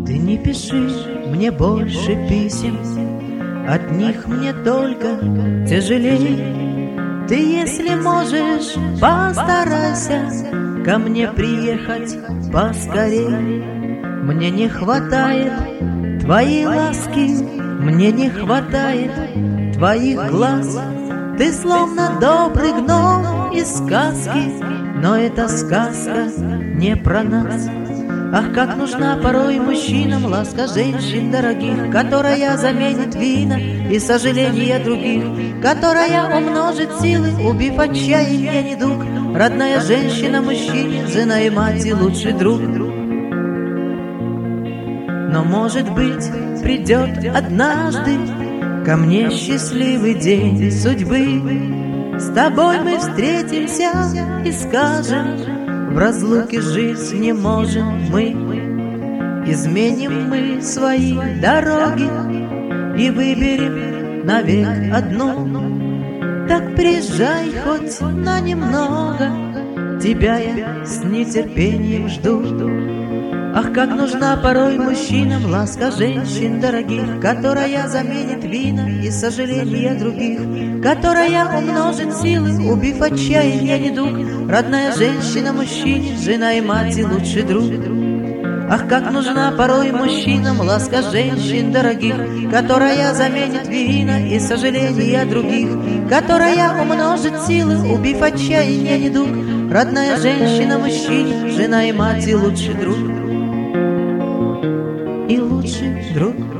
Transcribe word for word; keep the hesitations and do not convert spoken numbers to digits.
Ты не пиши мне больше писем, от них мне только тяжелей. Ты, если можешь, постарайся ко мне приехать поскорей. Мне не хватает твоей ласки, мне не хватает твоих глаз. Ты словно добрый гном из сказки, но эта сказка не про нас. Ах, как нужна порой мужчинам ласка женщин дорогих, которая заменит вина и сожаления других, которая умножит силы, убив отчаяние недуг. Родная женщина мужчине, жена и мать и лучший друг. Но, может быть, придет однажды ко мне счастливый день судьбы. С тобой мы встретимся и скажем: в разлуке жить не можем мы. Изменим мы свои дороги и выберем навек одну. Так приезжай хоть на немного, тебя я с нетерпением жду. Ах, как нужна порой мужчинам ласка женщин дорогих, которая заменит вина и сожаления других, которая умножит силы, убив отчаяние недуг. Родная женщина мужчине, жена и мать и лучший друг. Ах, как нужна порой мужчинам ласка женщин дорогих, которая заменит вина и сожаления других, которая умножит силы, убив отчаяние недуг. Родная женщина мужчине, жена и мать и лучший друг. И лучший друг.